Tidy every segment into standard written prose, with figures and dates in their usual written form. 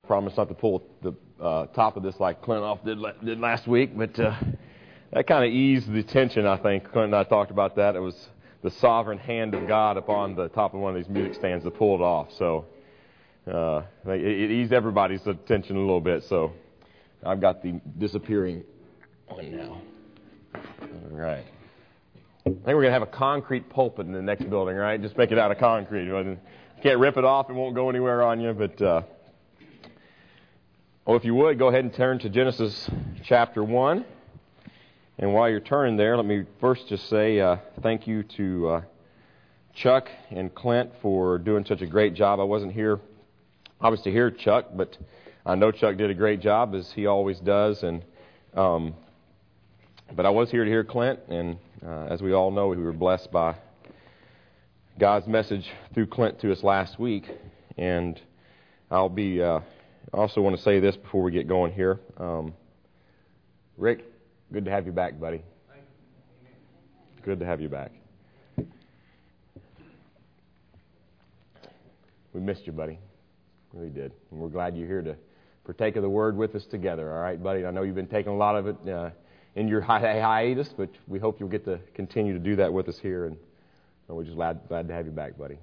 Promise not to pull the top of this like Clint did last week, but that kind of eased the tension, I think. Clint and I talked about that. It was the sovereign hand of God upon the top of one of these music stands that pulled it off. So it eased everybody's tension a little bit. So I've got the disappearing one now. All right. I think we're going to have a concrete pulpit in the next building, right? Just make it out of concrete. You can't rip it off. It won't go anywhere on you. But if you would, go ahead and turn to Genesis chapter 1. And while you're turning there, let me first just say thank you to Chuck and Clint for doing such a great job. I wasn't here, obviously, to hear Chuck, but I know Chuck did a great job, as he always does. But I was here to hear Clint, and as we all know, we were blessed by God's message through Clint to us last week. And I also want to say this before we get going here. Rick, good to have you back, buddy. Good to have you back. We missed you, buddy. Really did. And we're glad you're here to partake of the Word with us together. All right, buddy? I know you've been taking a lot of it in your hiatus, but we hope you'll get to continue to do that with us here. And we're just glad to have you back, buddy.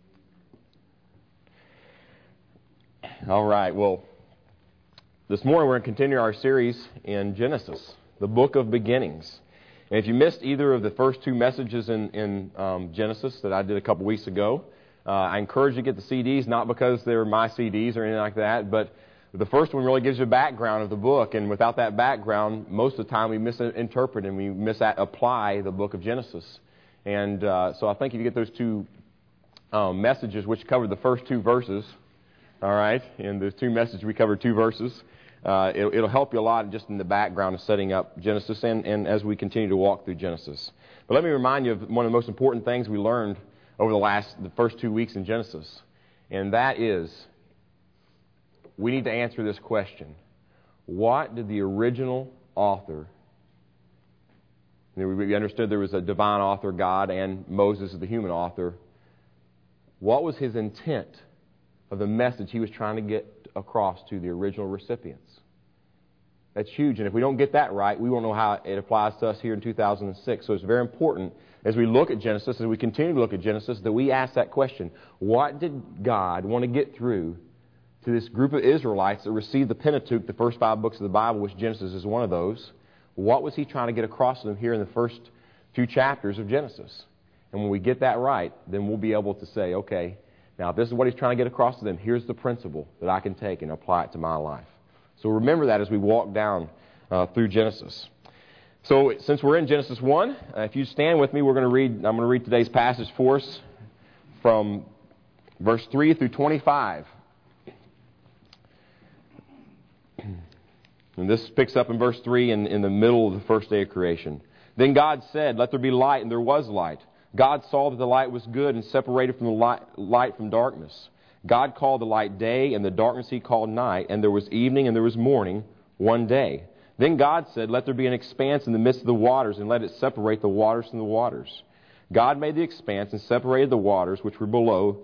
All right, well, this morning we're going to continue our series in Genesis, the book of beginnings. And if you missed either of the first two messages in Genesis that I did a couple weeks ago, I encourage you to get the CDs, not because they're my CDs or anything like that, but the first one really gives you a background of the book, and without that background, most of the time we misinterpret and we misapply the book of Genesis. And so I think if you get those two messages, which covered the first two verses, all right, in the two messages we covered two verses, it'll help you a lot just in the background of setting up Genesis and as we continue to walk through Genesis. But let me remind you of one of the most important things we learned over the first 2 weeks in Genesis, and that is we need to answer this question. What did the original author, we understood there was a divine author, God, and Moses is the human author, what was his intent of the message he was trying to get across to the original recipients? That's huge, and if we don't get that right, we won't know how it applies to us here in 2006. So it's very important as we look at Genesis, as we continue to look at Genesis, that we ask that question. What did God want to get through to this group of Israelites that received the Pentateuch, the first 5 books of the Bible, which Genesis is one of those? What was he trying to get across to them here in the first 2 chapters of Genesis? And when we get that right, then we'll be able to say, okay, now if this is what he's trying to get across to them, here's the principle that I can take and apply it to my life. So remember that as we walk down through Genesis. So since we're in Genesis 1, if you stand with me, I'm going to read today's passage for us from verse 3 through 25. And this picks up in verse 3 in the middle of the first day of creation. Then God said, "Let there be light," and there was light. God saw that the light was good and separated from the light from darkness. God called the light day, and the darkness he called night, and there was evening and there was morning one day. Then God said, "Let there be an expanse in the midst of the waters, and let it separate the waters from the waters." God made the expanse and separated the waters which were below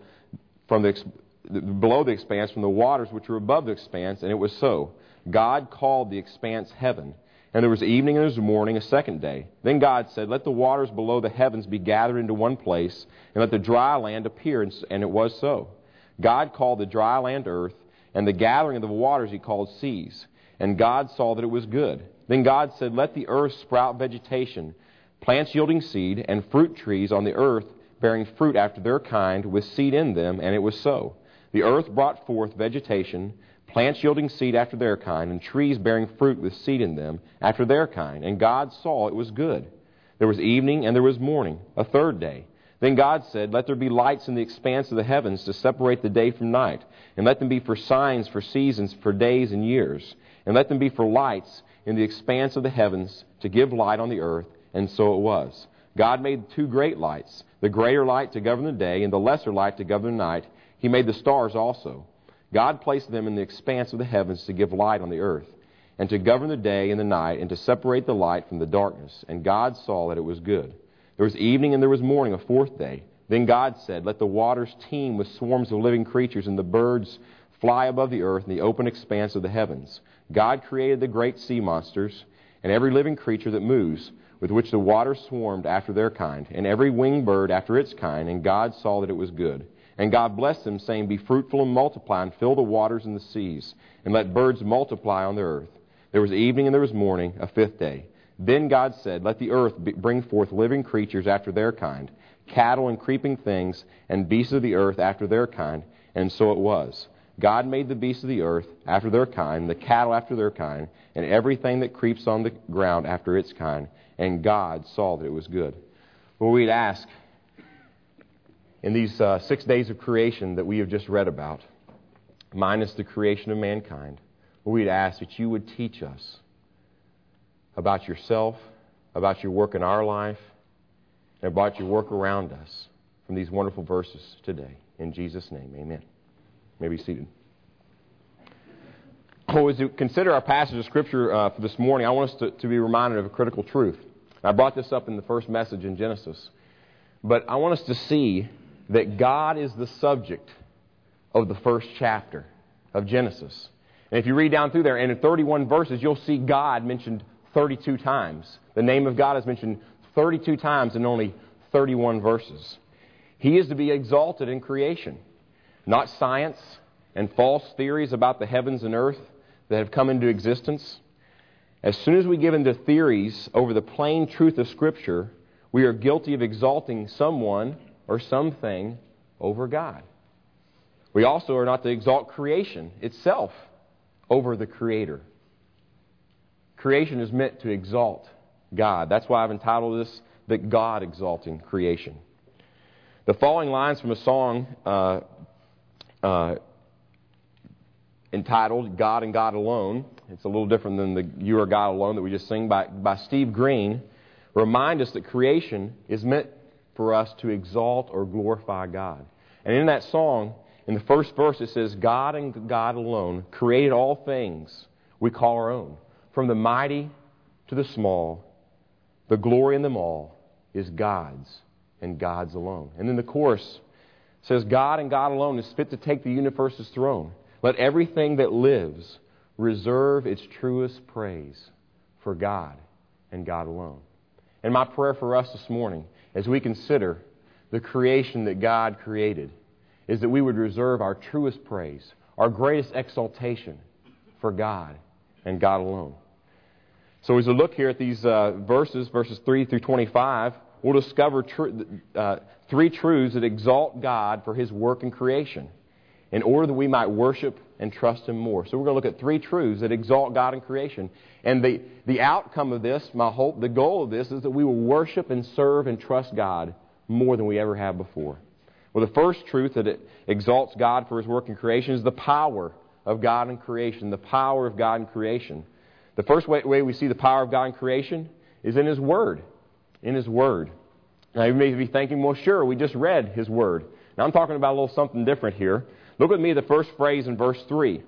the expanse from the waters which were above the expanse, and it was so. God called the expanse heaven. And there was evening and there was morning a second day. Then God said, "Let the waters below the heavens be gathered into one place, and let the dry land appear." And it was so. God called the dry land earth, and the gathering of the waters he called seas. And God saw that it was good. Then God said, "Let the earth sprout vegetation, plants yielding seed, and fruit trees on the earth bearing fruit after their kind, with seed in them." And it was so. The earth brought forth vegetation, plants yielding seed after their kind, and trees bearing fruit with seed in them after their kind. And God saw it was good. There was evening and there was morning, a third day. Then God said, "Let there be lights in the expanse of the heavens to separate the day from night, and let them be for signs, for seasons, for days and years. And let them be for lights in the expanse of the heavens to give light on the earth." And so it was. God made 2 great lights, the greater light to govern the day, and the lesser light to govern the night. He made the stars also. God placed them in the expanse of the heavens to give light on the earth, and to govern the day and the night, and to separate the light from the darkness. And God saw that it was good. There was evening and there was morning, a fourth day. Then God said, "Let the waters teem with swarms of living creatures, and the birds fly above the earth in the open expanse of the heavens. God created the great sea monsters and every living creature that moves, with which the waters swarmed after their kind, and every winged bird after its kind, and God saw that it was good. And God blessed them, saying, Be fruitful and multiply, and fill the waters and the seas, and let birds multiply on the earth. There was evening and there was morning, a fifth day. Then God said, Let the earth bring forth living creatures after their kind, cattle and creeping things, and beasts of the earth after their kind. And so it was. God made the beasts of the earth after their kind, the cattle after their kind, and everything that creeps on the ground after its kind. And God saw that it was good. Well, we'd ask, in these 6 days of creation that we have just read about, minus the creation of mankind, we'd ask that you would teach us about yourself, about your work in our life, and about your work around us from these wonderful verses today. In Jesus' name, amen. You may be seated. Well, as we consider our passage of Scripture for this morning, I want us to be reminded of a critical truth. I brought this up in the first message in Genesis. But I want us to see that God is the subject of the first chapter of Genesis. And if you read down through there, and in 31 verses, you'll see God mentioned 32 times. The name of God is mentioned 32 times in only 31 verses. He is to be exalted in creation, not science and false theories about the heavens and earth that have come into existence. As soon as we give into theories over the plain truth of Scripture, we are guilty of exalting someone or something over God. We also are not to exalt creation itself over the Creator. Creation is meant to exalt God. That's why I've entitled this, The God Exalting Creation. The following lines from a song entitled God and God Alone, it's a little different than the You Are God Alone that we just sing by Steve Green, remind us that creation is meant for us to exalt or glorify God. And in that song, in the first verse, it says, God and God alone created all things we call our own. From the mighty to the small, the glory in them all is God's and God's alone. And then the chorus says, God and God alone is fit to take the universe's throne. Let everything that lives reserve its truest praise for God and God alone. And my prayer for us this morning, as we consider the creation that God created, is that we would reserve our truest praise, our greatest exaltation for God and God alone. So as we look here at these verses 3 through 25, we'll discover three truths that exalt God for His work in creation in order that we might worship and trust Him more. So we're going to look at three truths that exalt God in creation. And the outcome of this, my hope, the goal of this is that we will worship and serve and trust God more than we ever have before. Well, the first truth that it exalts God for His work in creation is the power of God in creation. The power of God in creation. The first way we see the power of God in creation is in His Word. In His Word. Now, you may be thinking, well, sure, we just read His Word. Now, I'm talking about a little something different here. Look with me at the first phrase in verse 3.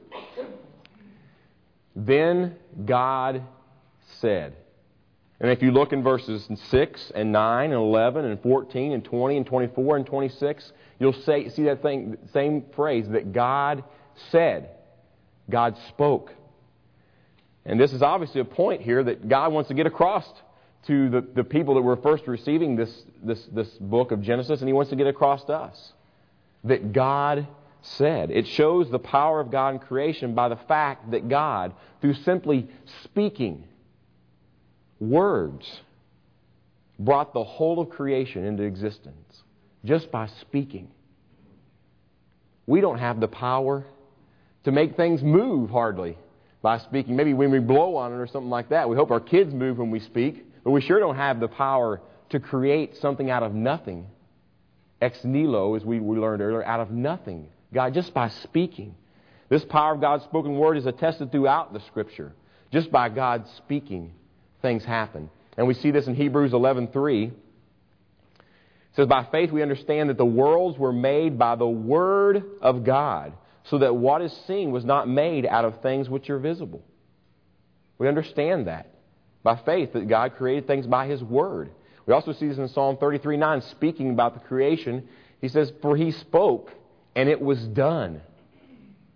Then God said. And if you look in verses 6 and 9 and 11 and 14 and 20 and 24 and 26, you'll see that same phrase, that God said. God spoke. And this is obviously a point here that God wants to get across to the people that were first receiving this book of Genesis, and He wants to get across to us. That God said. It shows the power of God in creation by the fact that God, through simply speaking words, brought the whole of creation into existence. Just by speaking. We don't have the power to make things move hardly by speaking. Maybe when we blow on it or something like that. We hope our kids move when we speak, but we sure don't have the power to create something out of nothing. Ex nihilo, as we learned earlier, out of nothing. God, just by speaking. This power of God's spoken word is attested throughout the Scripture. Just by God speaking, things happen. And we see this in Hebrews 11:3. It says, by faith we understand that the worlds were made by the Word of God, so that what is seen was not made out of things which are visible. We understand that by faith, that God created things by His Word. We also see this in Psalm 33:9, speaking about the creation. He says, for He spoke, and it was done.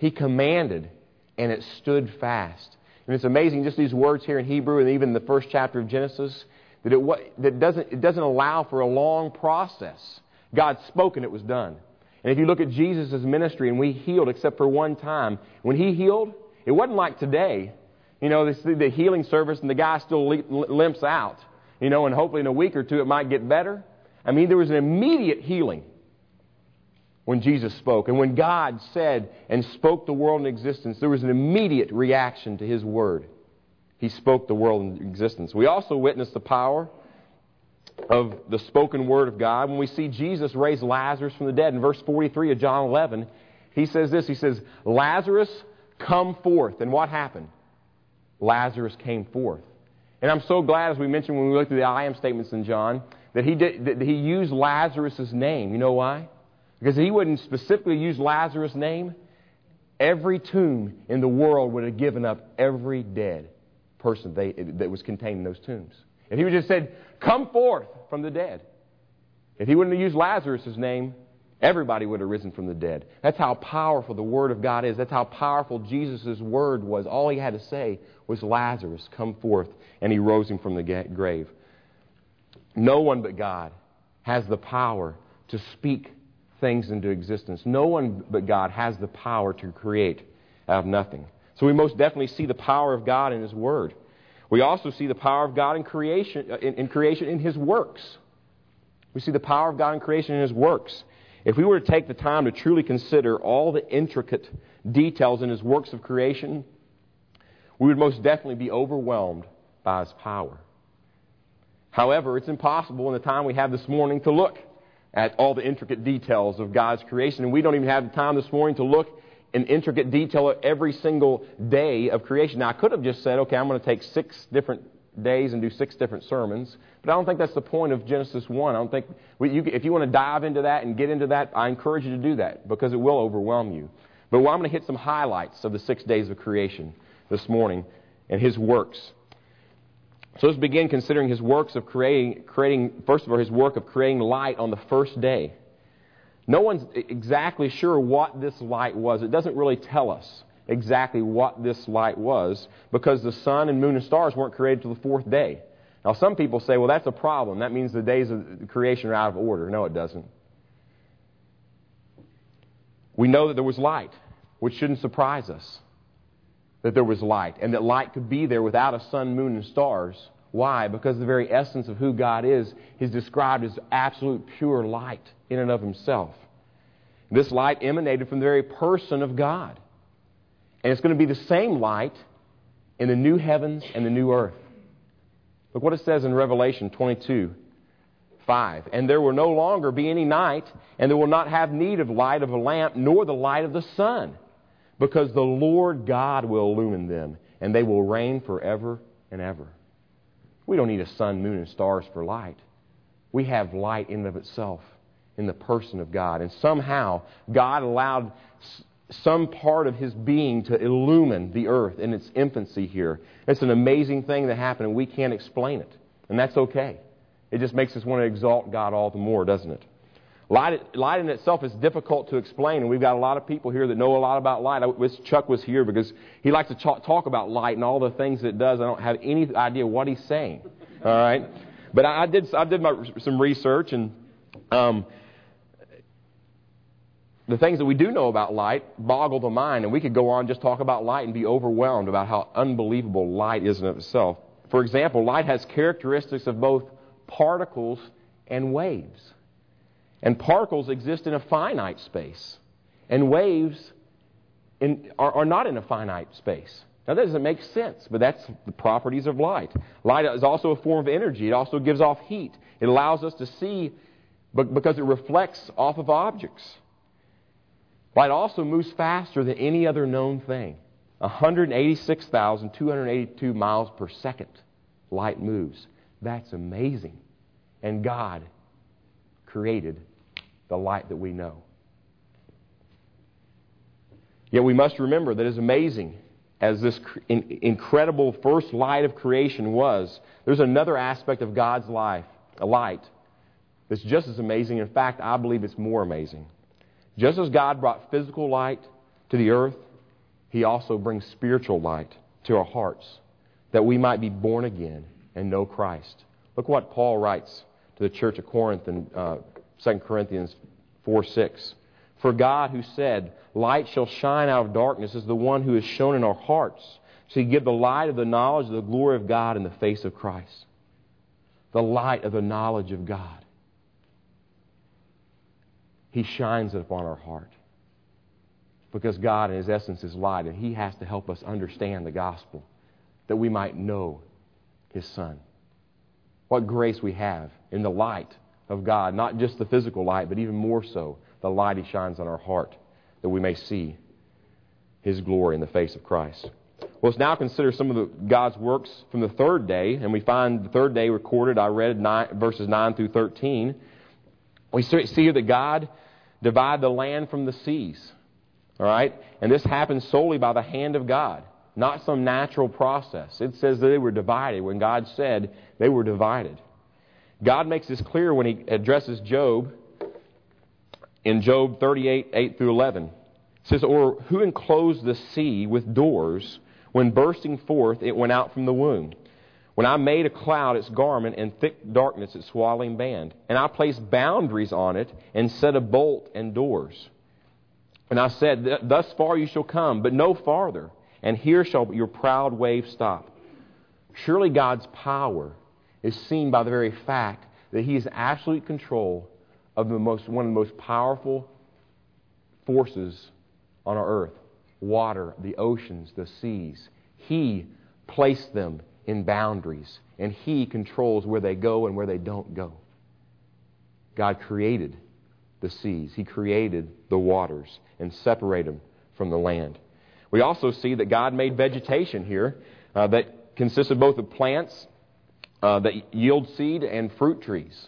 He commanded, and it stood fast. And it's amazing, just these words here in Hebrew and even the first chapter of Genesis, that it doesn't allow for a long process. God spoke and it was done. And if you look at Jesus' ministry, and we healed except for one time, when He healed, it wasn't like today. You know, the healing service and the guy still limps out. You know, and hopefully in a week or two it might get better. I mean, there was an immediate healing when Jesus spoke. And when God said and spoke the world into existence, there was an immediate reaction to His Word. He spoke the world into existence. We also witness the power of the spoken Word of God when we see Jesus raise Lazarus from the dead. In verse 43 of John 11, He says this. He says, Lazarus, come forth. And what happened? Lazarus came forth. And I'm so glad, as we mentioned when we looked at the I am statements in John, that he used Lazarus' name. You know why? Because if He wouldn't specifically use Lazarus' name, every tomb in the world would have given up every dead person that was contained in those tombs. If He would have just said, come forth from the dead. If He wouldn't have used Lazarus' name, everybody would have risen from the dead. That's how powerful the Word of God is. That's how powerful Jesus' Word was. All He had to say was, Lazarus, come forth. And He rose him from the grave. No one but God has the power to speak things into existence. No one but God has the power to create out of nothing. So we most definitely see the power of God in His Word. We also see the power of God in creation in His works. We see the power of God in creation in His works. If we were to take the time to truly consider all the intricate details in His works of creation, we would most definitely be overwhelmed by His power. However, it's impossible in the time we have this morning to look at all the intricate details of God's creation. And we don't even have the time this morning to look in intricate detail at every single day of creation. Now, I could have just said, okay, I'm going to take 6 different days and do 6 different sermons. But I don't think that's the point of Genesis 1. I don't think, if you want to dive into that and get into that, I encourage you to do that because it will overwhelm you. But I'm going to hit some highlights of the 6 days of creation this morning and His works. So let's begin considering His works of creating, first of all, His work of creating light on the first day. No one's exactly sure what this light was. It doesn't really tell us exactly what this light was because the sun and moon and stars weren't created till the 4th day. Now some people say, well, that's a problem. That means the days of creation are out of order. No, it doesn't. We know that there was light, which shouldn't surprise us. That there was light, and that light could be there without a sun, moon, and stars. Why? Because the very essence of who God is described as absolute pure light in and of Himself. This light emanated from the very person of God. And it's going to be the same light in the new heavens and the new earth. Look what it says in Revelation 22:5. And there will no longer be any night, and there will not have need of light of a lamp, nor the light of the sun. Because the Lord God will illumine them, and they will reign forever and ever. We don't need a sun, moon, and stars for light. We have light in and of itself in the person of God. And somehow, God allowed some part of His being to illumine the earth in its infancy here. It's an amazing thing that happened, and we can't explain it. And that's okay. It just makes us want to exalt God all the more, doesn't it? Light in itself is difficult to explain, and we've got a lot of people here that know a lot about light. I wish Chuck was here because he likes to talk about light and all the things that it does. I don't have any idea what he's saying. All right, but I did some research, and the things that we do know about light boggle the mind, and we could go on and just talk about light and be overwhelmed about how unbelievable light is in itself. For example, light has characteristics of both particles and waves. And particles exist in a finite space. And waves are not in a finite space. Now, that doesn't make sense, but that's the properties of light. Light is also a form of energy. It also gives off heat. It allows us to see because it reflects off of objects. Light also moves faster than any other known thing. 186,282 miles per second light moves. That's amazing. And God created the light that we know. Yet we must remember that as amazing as this incredible first light of creation was, there's another aspect of God's life, a light, that's just as amazing. In fact, I believe it's more amazing. Just as God brought physical light to the earth He also brings spiritual light to our hearts, that we might be born again and know Christ. Look what Paul writes to the church of Corinth in 2 Corinthians 4:6. For God, who said, "Light shall shine out of darkness," is the one who has shone in our hearts, to give the light of the knowledge of the glory of God in the face of Christ. The light of the knowledge of God. He shines it upon our heart. Because God, in His essence, is light, and He has to help us understand the gospel, that we might know His Son. What grace we have in the light of God, not just the physical light, but even more so, the light He shines on our heart, that we may see His glory in the face of Christ. Well, let's now consider some of God's works from the third day, and we find the third day recorded. I read verses 9 through 13. We see here that God divided the land from the seas. All right? And this happens solely by the hand of God, not some natural process. It says that they were divided. When God said, they were divided. God makes this clear when He addresses Job in Job 38, 8 through 11. It says, "Or who enclosed the sea with doors, when bursting forth it went out from the womb? When I made a cloud its garment, and thick darkness its swaddling band. And I placed boundaries on it, and set a bolt and doors. And I said, thus far you shall come, but no farther, and here shall your proud wave stop." Surely God's power is seen by the very fact that He is in absolute control of one of the most powerful forces on our earth. Water, the oceans, the seas. He placed them in boundaries, and He controls where they go and where they don't go. God created the seas. He created the waters and separated them from the land. We also see that God made vegetation here that consists of both of plants that yield seed and fruit trees.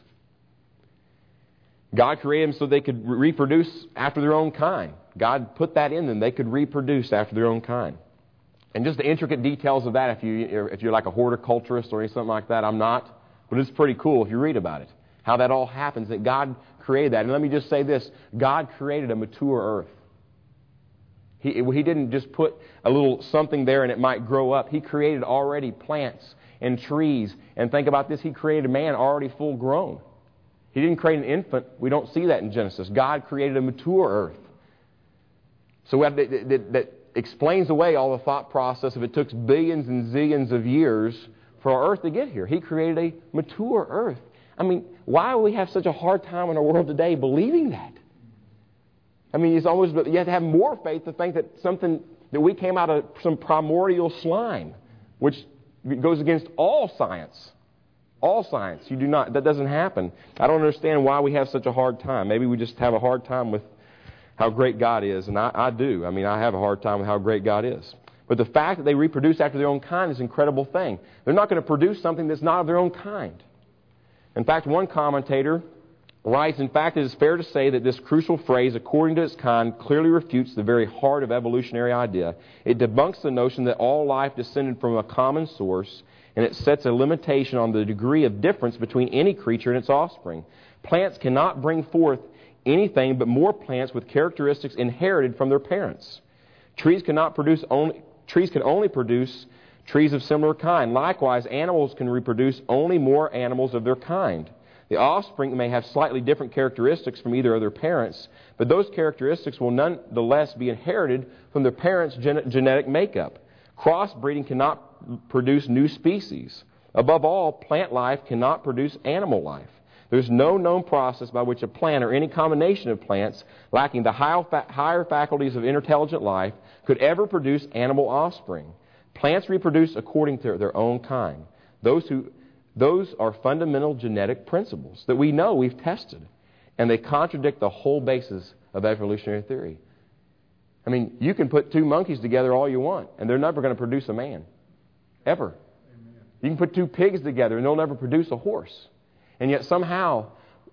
God created them so they could reproduce after their own kind. God put that in them. They could reproduce after their own kind. And just the intricate details of that, if you're like a horticulturist or something like that, I'm not. But it's pretty cool if you read about it. How that all happens, that God created that. And let me just say this. God created a mature earth. He didn't just put a little something there and it might grow up. He created already plants and trees. And think about this. He created man already full grown. He didn't create an infant. We don't see that in Genesis. God created a mature earth. So that explains away all the thought process of it took billions and zillions of years for our earth to get here. He created a mature earth. I mean, why do we have such a hard time in our world today believing that? I mean, it's almost, you have to have more faith to think that we came out of some primordial slime, which goes against all science. All science. That doesn't happen. I don't understand why we have such a hard time. Maybe we just have a hard time with how great God is, and I do. I mean, I have a hard time with how great God is. But the fact that they reproduce after their own kind is an incredible thing. They're not going to produce something that's not of their own kind. In fact, one commentator writes, "In fact, it is fair to say that this crucial phrase, according to its kind, clearly refutes the very heart of evolutionary idea. It debunks the notion that all life descended from a common source, and it sets a limitation on the degree of difference between any creature and its offspring. Plants cannot bring forth anything but more plants with characteristics inherited from their parents. Trees can only produce trees of similar kind. Likewise, animals can reproduce only more animals of their kind. The offspring may have slightly different characteristics from either of their parents, but those characteristics will nonetheless be inherited from their parents' genetic makeup. Crossbreeding cannot produce new species. Above all, plant life cannot produce animal life. There's no known process by which a plant or any combination of plants lacking the higher faculties of intelligent life could ever produce animal offspring. Plants reproduce according to their own kind. Those are fundamental genetic principles that we know, we've tested, and they contradict the whole basis of evolutionary theory. I mean, you can put two monkeys together all you want, and they're never going to produce a man. Ever. Amen. You can put two pigs together, and they'll never produce a horse. And yet somehow,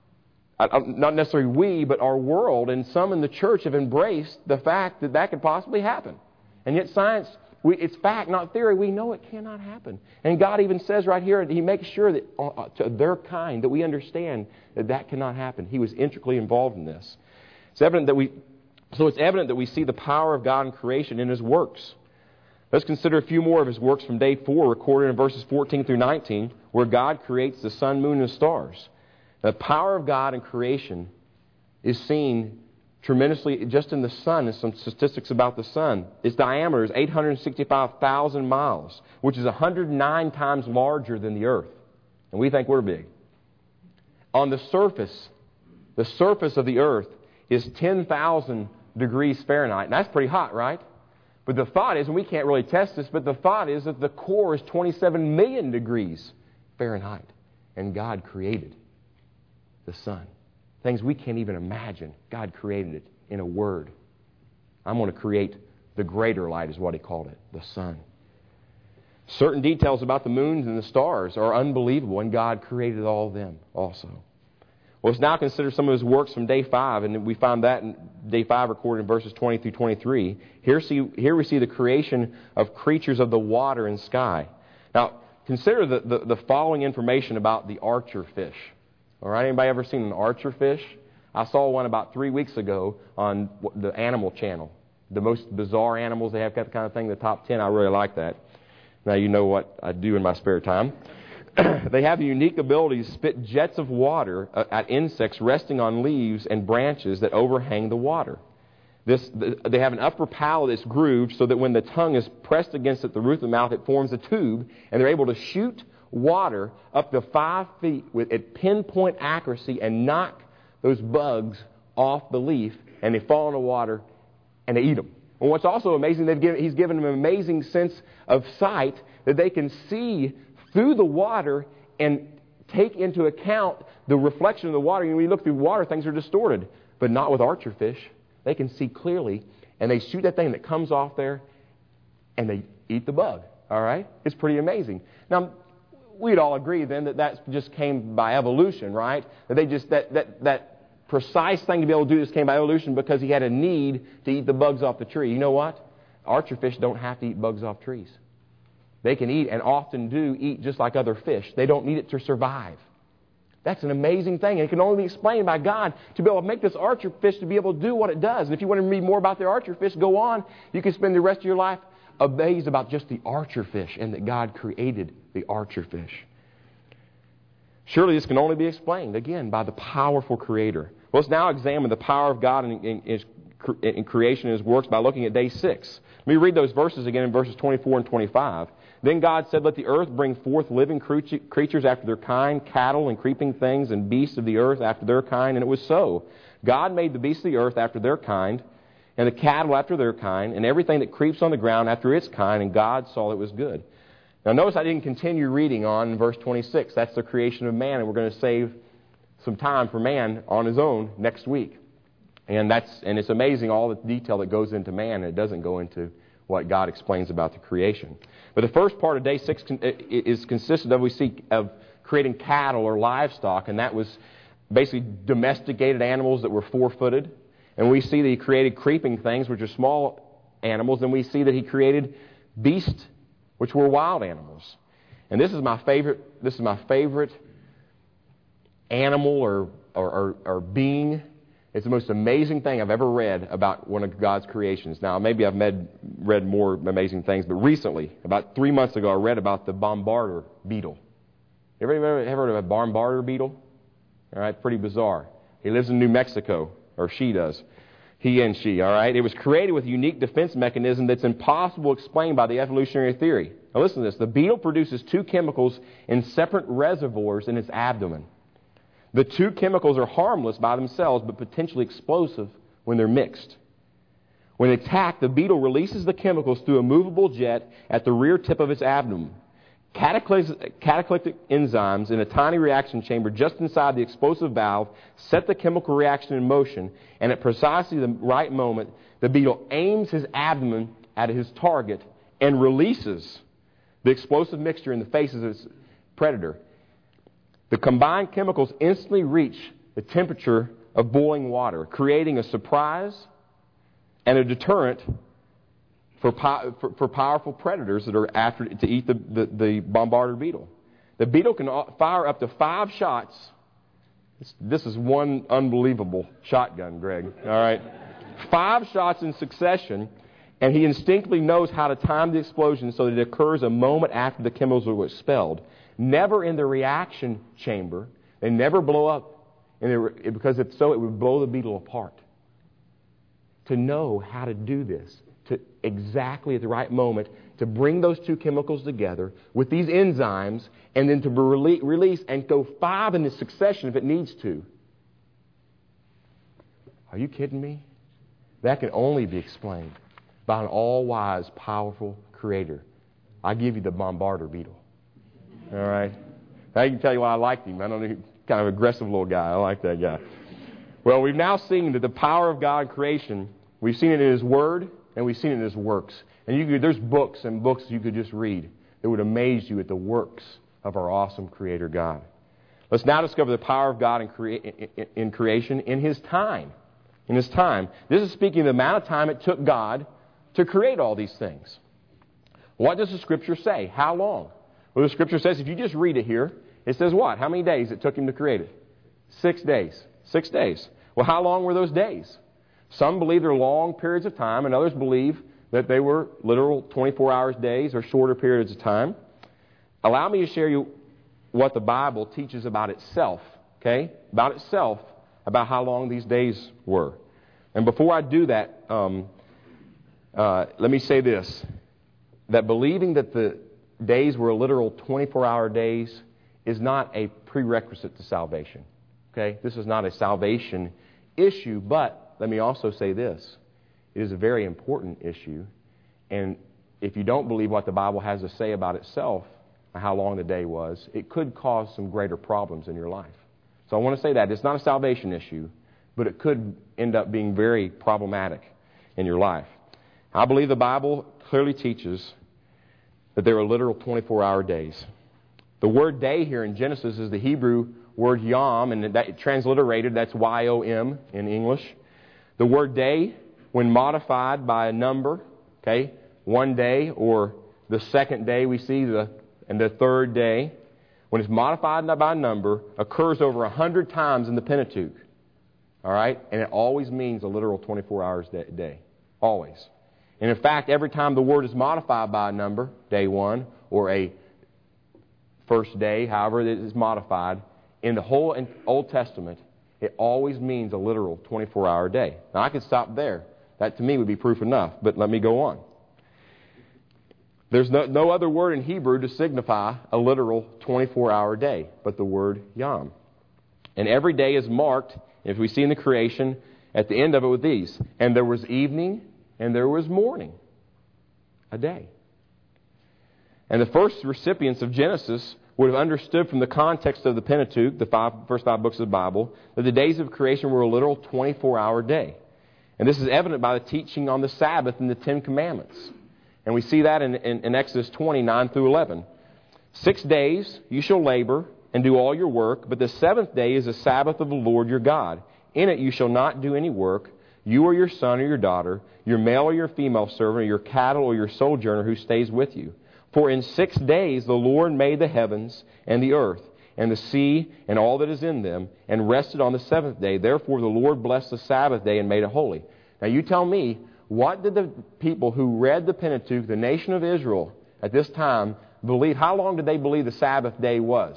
not necessarily we, but our world and some in the church have embraced the fact that that could possibly happen. And yet science, it's fact, not theory. We know it cannot happen. And God even says right here, He makes sure that to their kind, that we understand that that cannot happen. He was intricately involved in this. It's evident that we So it's evident that we see the power of God in creation in His works. Let's consider a few more of His works from day 4, recorded in verses 14 through 19, where God creates the sun, moon, and stars. The power of God in creation is seen tremendously just in the sun. And some statistics about the sun. Its diameter is 865,000 miles, which is 109 times larger than the earth. And we think we're big. On the surface of the earth is 10,000 degrees Fahrenheit. And that's pretty hot, right? But the thought is, and we can't really test this, but the thought is that the core is 27 million degrees Fahrenheit. And God created the sun. Things we can't even imagine. God created it in a word. I'm going to create the greater light, is what He called it, the sun. Certain details about the moons and the stars are unbelievable, and God created all of them also. Well, let's now consider some of His works from day 5, and we found that in day 5 recorded in verses 20 through 23. Here we see the creation of creatures of the water and sky. Now, consider the following information about the archer fish. All right, anybody ever seen an archer fish? I saw one about 3 weeks ago on the Animal Channel. The most bizarre animals they have, got the kind of thing, the top 10. I really like that. Now you know what I do in my spare time. They have the unique ability to spit jets of water at insects resting on leaves and branches that overhang the water. They have an upper palate that's grooved so that when the tongue is pressed against it, the roof of the mouth, it forms a tube, and they're able to shoot water up to 5 feet at pinpoint accuracy and knock those bugs off the leaf, and they fall in the water and they eat them. And what's also amazing, He's given them an amazing sense of sight that they can see through the water and take into account the reflection of the water. When you look through water, things are distorted, but not with archer fish. They can see clearly, and they shoot that thing that comes off there, and they eat the bug. All right? It's pretty amazing. Now, we'd all agree then that just came by evolution, right? That precise thing to be able to do this came by evolution because he had a need to eat the bugs off the tree. You know what? Archer fish don't have to eat bugs off trees. They can eat, and often do eat, just like other fish. They don't need it to survive. That's an amazing thing, and it can only be explained by God to be able to make this archer fish to be able to do what it does. And if you want to read more about the archer fish, go on. You can spend the rest of your life amazed about just the archer fish and that God created the archer fish. Surely this can only be explained, again, by the powerful Creator. Let's now examine the power of God in creation and His works by looking at day 6. Let me read those verses again in verses 24 and 25. Then God said, "Let the earth bring forth living creatures after their kind, cattle and creeping things, and beasts of the earth after their kind." And it was so. God made the beasts of the earth after their kind, and the cattle after their kind, and everything that creeps on the ground after its kind, and God saw it was good. Now notice I didn't continue reading on in verse 26. That's the creation of man, and we're going to save some time for man on his own next week. And it's amazing all the detail that goes into man, and it doesn't go into what God explains about the creation. But the first part of day 6 is consistent of creating cattle or livestock, and that was basically domesticated animals that were 4-footed. And we see that He created creeping things, which are small animals, and we see that He created beasts, which were wild animals. And this is my favorite animal or being. It's the most amazing thing I've ever read about one of God's creations. Now, maybe I've read more amazing things, but recently, about 3 months ago, I read about the bombarder beetle. Ever heard of a bombarder beetle? All right, pretty bizarre. He lives in New Mexico, or she does. He and she, all right? It was created with a unique defense mechanism that's impossible to explain by the evolutionary theory. Now listen to this. The beetle produces 2 chemicals in separate reservoirs in its abdomen. The 2 chemicals are harmless by themselves, but potentially explosive when they're mixed. When attacked, the beetle releases the chemicals through a movable jet at the rear tip of its abdomen. Cataclysmic enzymes in a tiny reaction chamber just inside the explosive valve set the chemical reaction in motion, and at precisely the right moment, the beetle aims his abdomen at his target and releases the explosive mixture in the face of its predator. The combined chemicals instantly reach the temperature of boiling water, creating a surprise and a deterrent for powerful predators that are after to eat the bombarder beetle. The beetle can fire up to 5 shots. This is one unbelievable shotgun, Greg. All right, 5 shots in succession, and he instinctively knows how to time the explosion so that it occurs a moment after the chemicals are expelled. Never in the reaction chamber. They never blow up, because if so, it would blow the beetle apart. To know how to do this, to exactly at the right moment, to bring those 2 chemicals together with these enzymes, and then to release and go 5 in the succession if it needs to. Are you kidding me? That can only be explained by an all-wise, powerful Creator. I give you the bombarder beetle. All right? I can tell you why I liked him. I don't know, he's kind of an aggressive little guy. I like that guy. Well, we've now seen that the power of God in creation, we've seen it in His Word, and we've seen it in His works. And there's books and books you could just read that would amaze you at the works of our awesome Creator God. Let's now discover the power of God in creation in His time. In His time. This is speaking of the amount of time it took God to create all these things. What does the Scripture say? How long? Well, the Scripture says, if you just read it here, it says what? How many days it took Him to create it? 6 days. 6 days. Well, how long were those days? Some believe they're long periods of time, and others believe that they were literal 24-hour days or shorter periods of time. Allow me to share you what the Bible teaches about itself, okay? About itself, about how long these days were. And before I do that, let me say this, that believing that the days were literal 24-hour days is not a prerequisite to salvation, okay? This is not a salvation issue, but let me also say this. It is a very important issue, and if you don't believe what the Bible has to say about itself, how long the day was, it could cause some greater problems in your life. So I want to say that. It's not a salvation issue, but it could end up being very problematic in your life. I believe the Bible clearly teaches that there are literal 24-hour days. The word day here in Genesis is the Hebrew word yom, and that transliterated, that's Y-O-M in English. The word day, when modified by a number, okay, 1 day, or the second day we see, and the third day, when it's modified by a number, occurs over 100 times in the Pentateuch. All right? And it always means a literal 24 hours a day. Always. And in fact, every time the word is modified by a number, day 1, or a first day, however it is modified, in the whole Old Testament, it always means a literal 24-hour day. Now, I could stop there. That, to me, would be proof enough, but let me go on. There's no other word in Hebrew to signify a literal 24-hour day but the word yom. And every day is marked, as we see in the creation, at the end of it with these. And there was evening and there was morning. A day. And the first recipients of Genesis would have understood from the context of the Pentateuch, the first 5 books of the Bible, that the days of creation were a literal 24-hour day. And this is evident by the teaching on the Sabbath in the 10 Commandments. And we see that in Exodus 29 through 11. 6 days you shall labor and do all your work, but the 7th day is the Sabbath of the Lord your God. In it you shall not do any work, you or your son or your daughter, your male or your female servant, or your cattle or your sojourner who stays with you. For in 6 days the Lord made the heavens and the earth, and the sea and all that is in them, and rested on the 7th day. Therefore the Lord blessed the Sabbath day and made it holy. Now you tell me, what did the people who read the Pentateuch, the nation of Israel, at this time, believe? How long did they believe the Sabbath day was?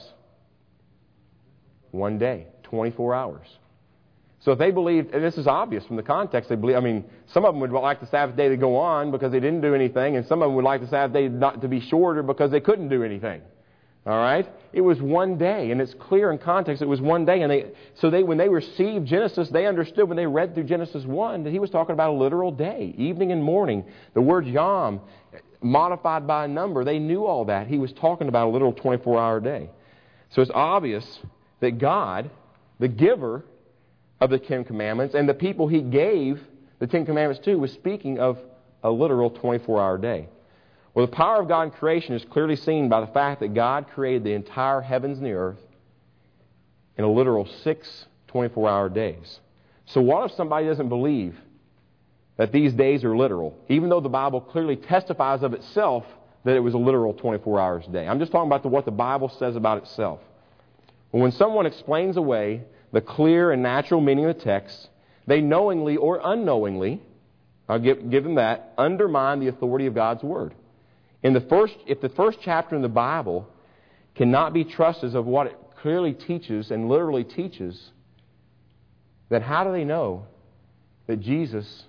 1 day, 24 hours. So if they believed, and this is obvious from the context, they believe, some of them would like the Sabbath day to go on because they didn't do anything, and some of them would like the Sabbath day not to be shorter because they couldn't do anything. All right? It was 1 day, and it's clear in context it was 1 day. And when they received Genesis, they understood when they read through Genesis 1 that he was talking about a literal day, evening and morning. The word yom, modified by a number, they knew all that. He was talking about a literal 24-hour day. So it's obvious that God, the giver of the 10 Commandments, and the people he gave the 10 Commandments to, was speaking of a literal 24-hour day. Well, the power of God in creation is clearly seen by the fact that God created the entire heavens and the earth in a literal 6 24-hour days. So what if somebody doesn't believe that these days are literal, even though the Bible clearly testifies of itself that it was a literal 24 hours a day? I'm just talking about what the Bible says about itself. Well, when someone explains away the clear and natural meaning of the text, They knowingly or unknowingly, I'll give them that, undermine the authority of God's Word. If the first chapter in the Bible cannot be trusted of what it clearly teaches and literally teaches, then how do they know that Jesus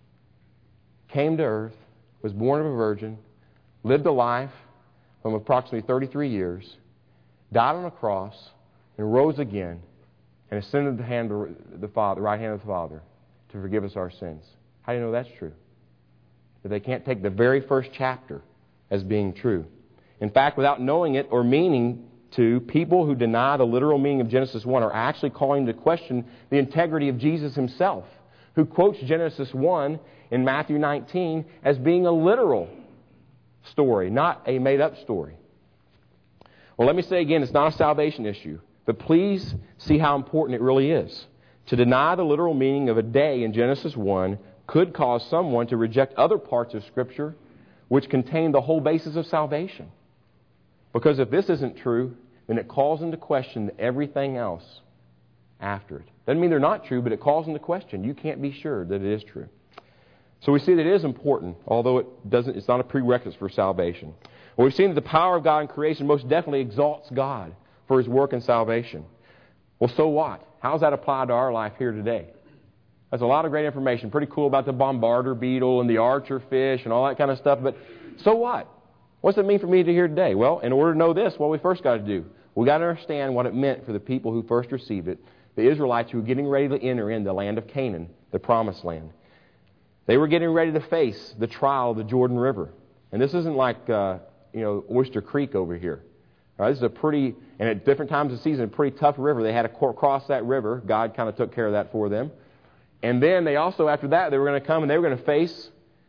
came to earth, was born of a virgin, lived a life from approximately 33 years, died on a cross, and rose again, and ascended the right hand of the Father to forgive us our sins? How do you know that's true? That they can't take the very first chapter as being true. In fact, without knowing it or meaning to, people who deny the literal meaning of Genesis 1 are actually calling into question the integrity of Jesus himself, who quotes Genesis 1 in Matthew 19 as being a literal story, not a made-up story. Well, let me say again, it's not a salvation issue, but please see how important it really is. To deny the literal meaning of a day in Genesis 1 could cause someone to reject other parts of Scripture which contain the whole basis of salvation. Because if this isn't true, then it calls into question everything else after it. Doesn't mean they're not true, but it calls into question. You can't be sure that it is true. So we see that it is important, although it's not a prerequisite for salvation. Well, we've seen that the power of God in creation most definitely exalts God for His work in salvation. Well, so what? How does that apply to our life here today? That's a lot of great information. Pretty cool about the bombarder beetle and the archer fish and all that kind of stuff. But so what? What's it mean for me to hear today? Well, in order to know this, what we first got to do, we got to understand what it meant for the people who first received it, the Israelites who were getting ready to enter in the land of Canaan, the promised land. They were getting ready to face the trial of the Jordan River. And this isn't like, Oyster Creek over here. All right, this is a pretty, and at different times of the season, a pretty tough river. They had to cross that river. God kind of took care of that for them. And then they also, after that, they were going to come and they were going to face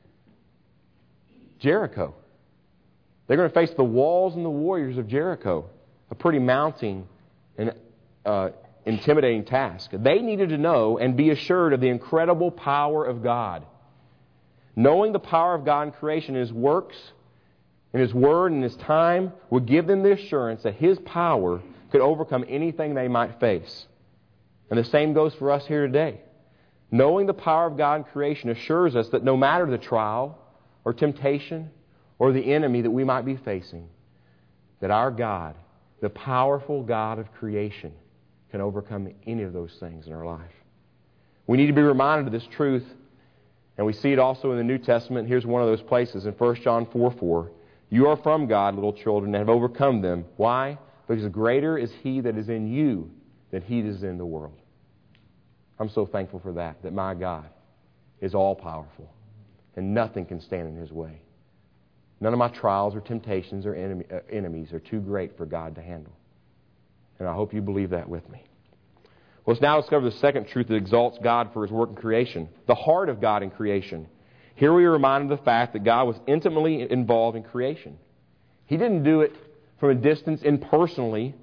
Jericho. They're going to face the walls and the warriors of Jericho. A pretty mounting and intimidating task. They needed to know and be assured of the incredible power of God. Knowing the power of God in creation, His works, and His Word, and His time would give them the assurance that His power could overcome anything they might face. And the same goes for us here today. Knowing the power of God in creation assures us that no matter the trial or temptation or the enemy that we might be facing, that our God, the powerful God of creation, can overcome any of those things in our life. We need to be reminded of this truth, and we see it also in the New Testament. Here's one of those places in 1 John 4:4. You are from God, little children, and have overcome them. Why? Because greater is He that is in you than he that is in the world. I'm so thankful for that my God is all-powerful, and nothing can stand in His way. None of my trials or temptations or enemies are too great for God to handle. And I hope you believe that with me. Let's now discover the second truth that exalts God for His work in creation, the heart of God in creation. Here we are reminded of the fact that God was intimately involved in creation. He didn't do it from a distance impersonally.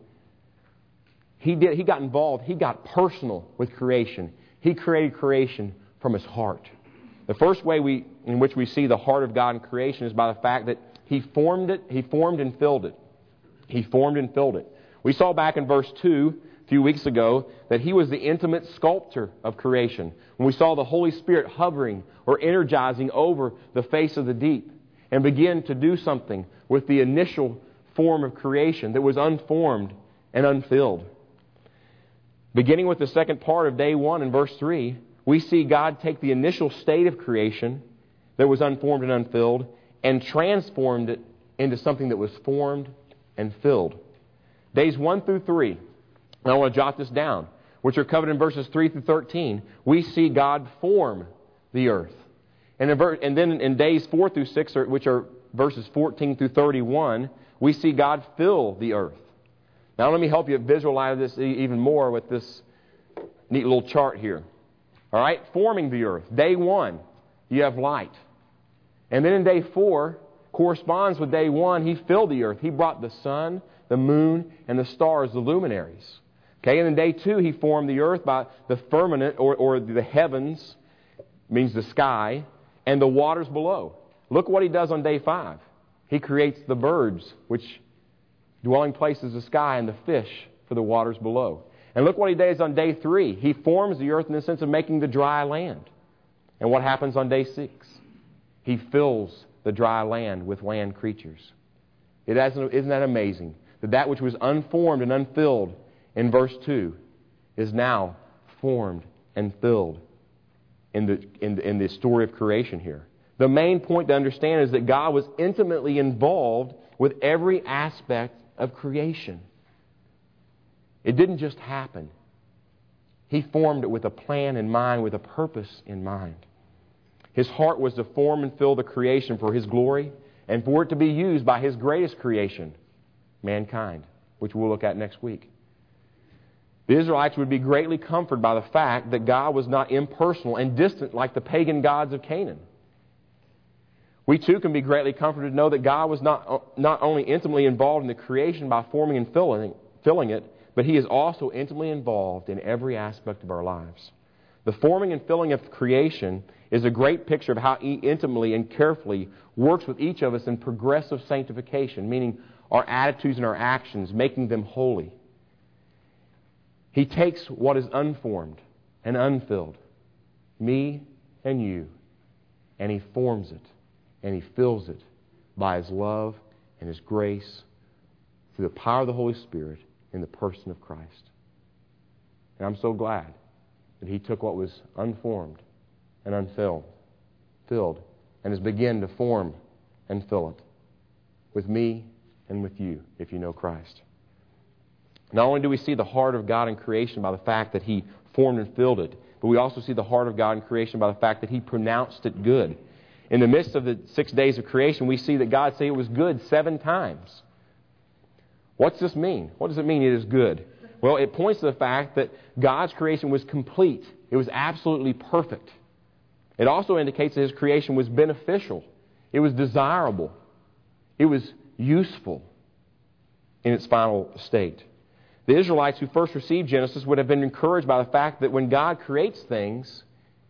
He got involved. He got personal with creation. He created creation from His heart. The first way in which we see the heart of God in creation is by the fact that He formed it. He formed and filled it. He formed and filled it. We saw back in verse 2 a few weeks ago that He was the intimate sculptor of creation. When we saw the Holy Spirit hovering or energizing over the face of the deep and begin to do something with the initial form of creation that was unformed and unfilled. Beginning with the second part of day 1 in verse 3, we see God take the initial state of creation that was unformed and unfilled and transformed it into something that was formed and filled. Days 1 through 3, and I want to jot this down, which are covered in verses 3 through 13, we see God form the earth. And then in days 4 through 6, which are verses 14 through 31, we see God fill the earth. Now let me help you visualize this even more with this neat little chart here. All right, forming the earth. Day 1, you have light. And then in day 4, corresponds with day 1, He filled the earth. He brought the sun, the moon, and the stars, the luminaries. Okay, and in day 2, He formed the earth by the firmament, or the heavens, means the sky, and the waters below. Look what He does on day 5. He creates the birds, which dwelling places the sky, and the fish for the waters below. And look what He does on day 3. He forms the earth in the sense of making the dry land. And what happens on day 6? He fills the dry land with land creatures. Isn't that amazing? That which was unformed and unfilled in verse 2 is now formed and filled in the story of creation here. The main point to understand is that God was intimately involved with every aspect of creation. It didn't just happen. He formed it with a plan in mind, with a purpose in mind. His heart was to form and fill the creation for His glory and for it to be used by His greatest creation, mankind, which we'll look at next week. The Israelites would be greatly comforted by the fact that God was not impersonal and distant like the pagan gods of Canaan. We too can be greatly comforted to know that God was not only intimately involved in the creation by forming and filling it, but He is also intimately involved in every aspect of our lives. The forming and filling of creation is a great picture of how He intimately and carefully works with each of us in progressive sanctification, meaning our attitudes and our actions, making them holy. He takes what is unformed and unfilled, me and you, and He forms it and He fills it by His love and His grace through the power of the Holy Spirit in the person of Christ. And I'm so glad that He took what was unformed and unfilled, and has begun to form and fill it with me and with you, if you know Christ. Not only do we see the heart of God in creation by the fact that He formed and filled it, but we also see the heart of God in creation by the fact that He pronounced it good. In the midst of the 6 days of creation, we see that God said it was good 7 times. What's this mean? What does it mean it is good? Well, it points to the fact that God's creation was complete. It was absolutely perfect. It also indicates that His creation was beneficial. It was desirable. It was useful in its final state. The Israelites who first received Genesis would have been encouraged by the fact that when God creates things,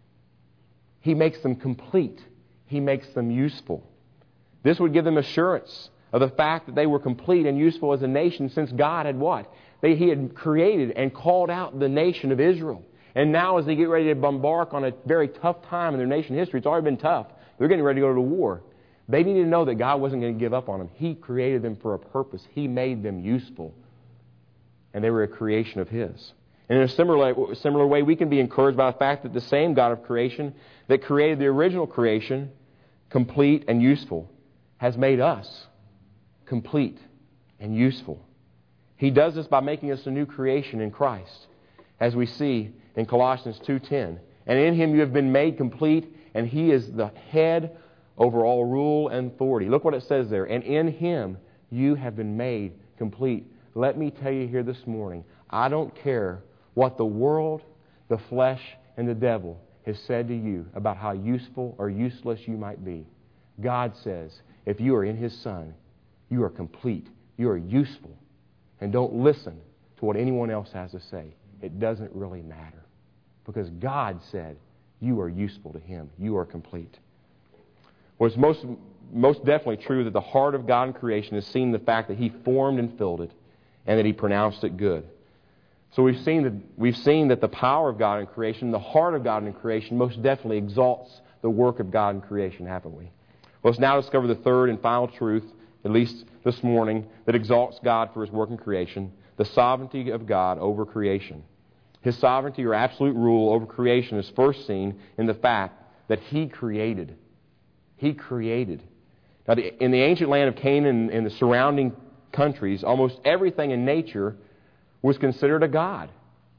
He makes them complete. He makes them useful. This would give them assurance of the fact that they were complete and useful as a nation since God had what? He had created and called out the nation of Israel. And now as they get ready to embark on a very tough time in their nation history, it's already been tough. They're getting ready to go to war. They needed to know that God wasn't going to give up on them. He created them for a purpose. He made them useful. And they were a creation of His. And in a similar way, we can be encouraged by the fact that the same God of creation that created the original creation, complete and useful, has made us complete and useful. He does this by making us a new creation in Christ, as we see in Colossians 2:10. And in Him you have been made complete, and He is the head over all rule and authority. Look what it says there. And in Him you have been made complete. Let me tell you here this morning, I don't care what the world, the flesh, and the devil has said to you about how useful or useless you might be. God says, if you are in His Son, you are complete. You are useful. And don't listen to what anyone else has to say. It doesn't really matter. Because God said, you are useful to Him. You are complete. Well, it's most definitely true that the heart of God in creation is seen in the fact that He formed and filled it, and that He pronounced it good. So we've seen that the power of God in creation, the heart of God in creation, most definitely exalts the work of God in creation, haven't we? Well, let's now discover the third and final truth, at least this morning, that exalts God for His work in creation, the sovereignty of God over creation. His sovereignty or absolute rule over creation is first seen in the fact that He created. He created. Now, in the ancient land of Canaan and the surrounding countries, almost everything in nature was considered a god.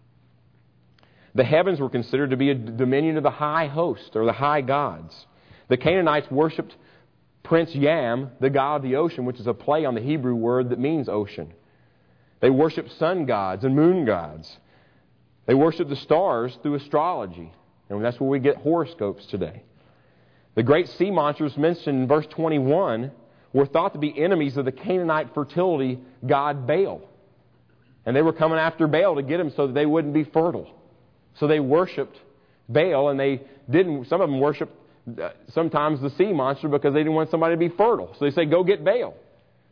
The heavens were considered to be a dominion of the high host or the high gods. The Canaanites worshipped Prince Yam, the god of the ocean, which is a play on the Hebrew word that means ocean. They worshipped sun gods and moon gods. They worshipped the stars through astrology. And that's where we get horoscopes today. The great sea monsters mentioned in verse 21 were thought to be enemies of the Canaanite fertility god Baal. And they were coming after Baal to get him so that they wouldn't be fertile. So they worshipped Baal, and some of them worshipped sometimes the sea monster because they didn't want somebody to be fertile. So they say, go get Baal.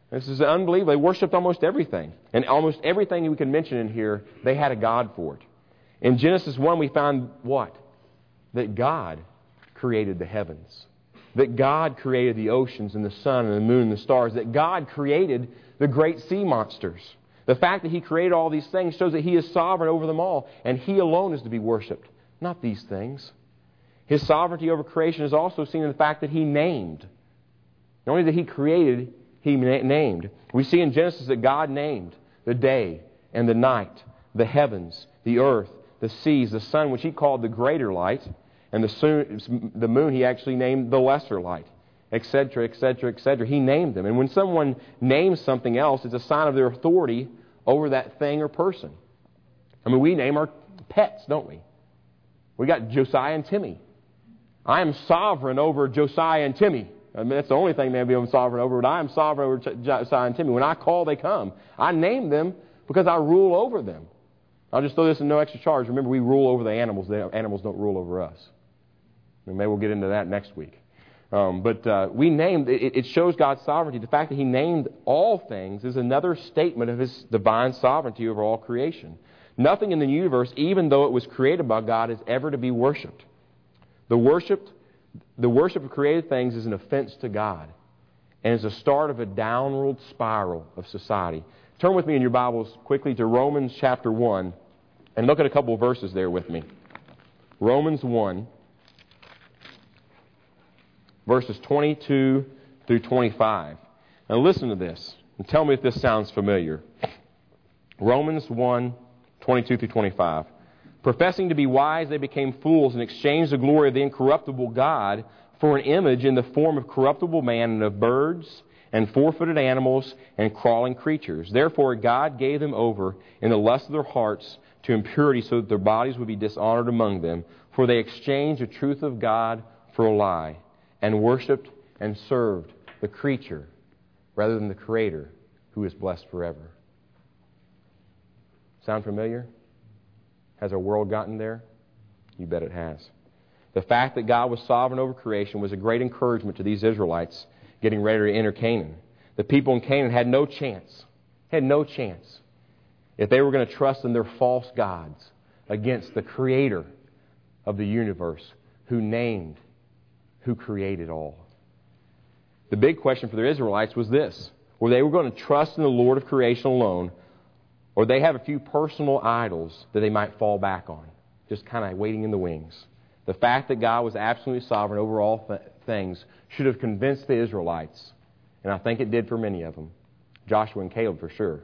This is unbelievable. They worshipped almost everything. And almost everything we can mention in here, they had a god for it. In Genesis 1, we find what? That God created the heavens. That God created the oceans and the sun and the moon and the stars. That God created the great sea monsters. The fact that He created all these things shows that He is sovereign over them all. And He alone is to be worshipped, not these things. His sovereignty over creation is also seen in the fact that He named. Not only that He created, He named. We see in Genesis that God named the day and the night, the heavens, the earth, the seas, the sun, which He called the greater light, and the moon He actually named the lesser light, etc., etc., etc. He named them. And when someone names something else, it's a sign of their authority over that thing or person. I mean, we name our pets, don't we? We got Josiah and Timmy. I am sovereign over Josiah and Timmy. I mean, that's the only thing maybe I'm sovereign over, but I am sovereign over Josiah and Timmy. When I call, they come. I name them because I rule over them. I'll just throw this in no extra charge. Remember, we rule over the animals. The animals don't rule over us. And maybe we'll get into that next week. We named, it shows God's sovereignty. The fact that He named all things is another statement of His divine sovereignty over all creation. Nothing in the universe, even though it was created by God, is ever to be worshipped. The worship of created things is an offense to God and is the start of a downward spiral of society. Turn with me in your Bibles quickly to Romans chapter 1 and look at a couple of verses there with me. Romans 1, verses 22 through 25. Now listen to this and tell me if this sounds familiar. Romans 1, 22 through 25. Professing to be wise, they became fools and exchanged the glory of the incorruptible God for an image in the form of corruptible man and of birds and four-footed animals and crawling creatures. Therefore God gave them over in the lust of their hearts to impurity so that their bodies would be dishonored among them. For they exchanged the truth of God for a lie and worshipped and served the creature rather than the Creator, who is blessed forever. Sound familiar? Has our world gotten there? You bet it has. The fact that God was sovereign over creation was a great encouragement to these Israelites getting ready to enter Canaan. The people in Canaan had no chance. If they were going to trust in their false gods against the Creator of the universe, who named, who created all. The big question for the Israelites was this: were they going to trust in the Lord of creation alone, or they have a few personal idols that they might fall back on, just kind of waiting in the wings? The fact that God was absolutely sovereign over all things should have convinced the Israelites, and I think it did for many of them, Joshua and Caleb for sure,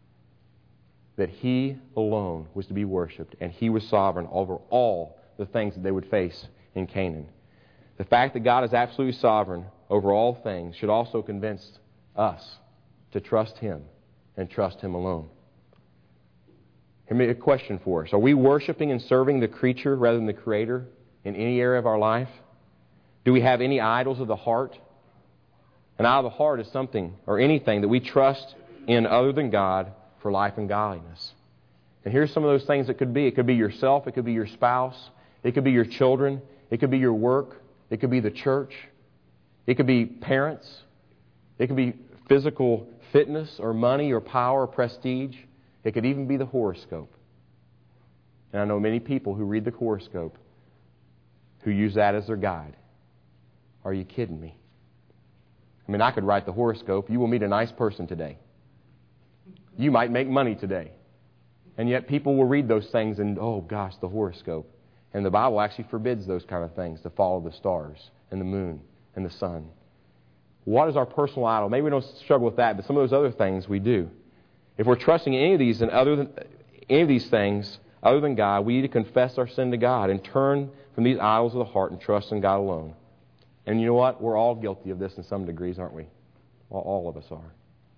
that He alone was to be worshipped, and He was sovereign over all the things that they would face in Canaan. The fact that God is absolutely sovereign over all things should also convince us to trust Him and trust Him alone. Here's a question for us. Are we worshiping and serving the creature rather than the Creator in any area of our life? Do we have any idols of the heart? An idol of the heart is something or anything that we trust in other than God for life and godliness. And here's some of those things it could be. It could be yourself. It could be your spouse. It could be your children. It could be your work. It could be the church. It could be parents. It could be physical fitness or money or power or prestige. It could even be the horoscope. And I know many people who read the horoscope who use that as their guide. Are you kidding me? I mean, I could write the horoscope. You will meet a nice person today. You might make money today. And yet people will read those things and, oh gosh, the horoscope. And the Bible actually forbids those kind of things, to follow the stars and the moon and the sun. What is our personal idol? Maybe we don't struggle with that, but some of those other things we do. If we're trusting in any of these things other than God, we need to confess our sin to God and turn from these idols of the heart and trust in God alone. And you know what? We're all guilty of this in some degrees, aren't we? Well, all of us are.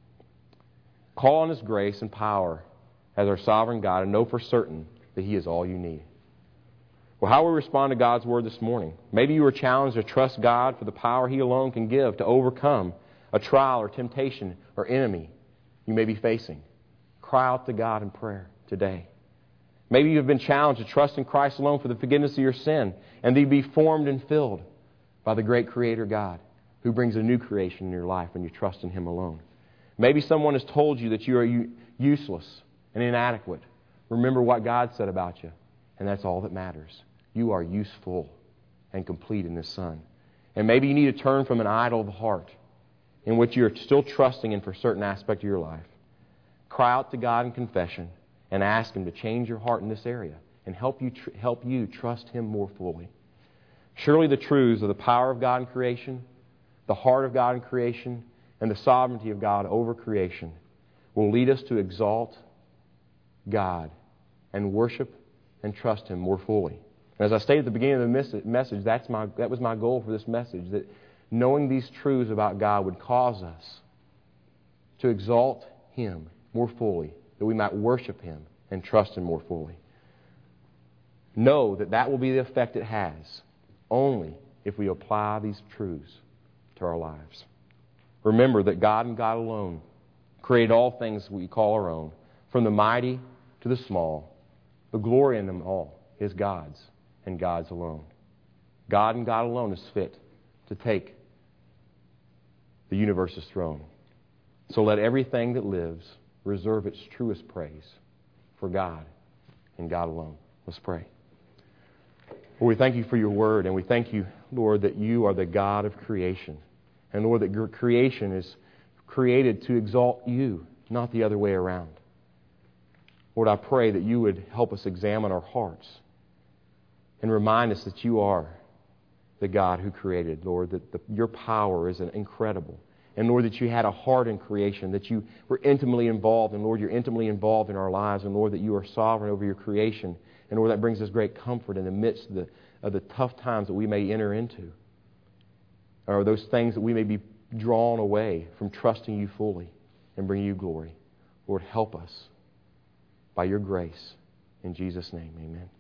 Call on His grace and power as our sovereign God and know for certain that He is all you need. Well, how will we respond to God's Word this morning? Maybe you were challenged to trust God for the power He alone can give to overcome a trial or temptation or enemy you may be facing. Cry out to God in prayer today. Maybe you've been challenged to trust in Christ alone for the forgiveness of your sin and to be formed and filled by the great Creator God who brings a new creation in your life when you trust in Him alone. Maybe someone has told you that you are useless and inadequate. Remember what God said about you, and that's all that matters. You are useful and complete in His Son. And maybe you need to turn from an idol of the heart in which you're still trusting in for a certain aspect of your life. Cry out to God in confession and ask Him to change your heart in this area and help you trust Him more fully. Surely the truths of the power of God in creation, the heart of God in creation, and the sovereignty of God over creation will lead us to exalt God and worship and trust Him more fully. And as I stated at the beginning of the message, that was my goal for this message, that knowing these truths about God would cause us to exalt Him more fully, that we might worship Him and trust Him more fully. Know that will be the effect it has only if we apply these truths to our lives. Remember that God and God alone created all things we call our own, from the mighty to the small. The glory in them all is God's and God's alone. God and God alone is fit to take the universe's throne. So let everything that lives reserve its truest praise for God and God alone. Let's pray. Lord, we thank You for Your word, and we thank You, Lord, that You are the God of creation. And Lord, that Your creation is created to exalt You, not the other way around. Lord, I pray that You would help us examine our hearts and remind us that You are the God who created, Lord, that Your power is incredible. And Lord, that You had a heart in creation, that You were intimately involved, and Lord, You're intimately involved in our lives, and Lord, that You are sovereign over Your creation. And Lord, that brings us great comfort in the midst of the tough times that we may enter into, or those things that we may be drawn away from trusting You fully and bringing You glory. Lord, help us by Your grace. In Jesus' name, amen.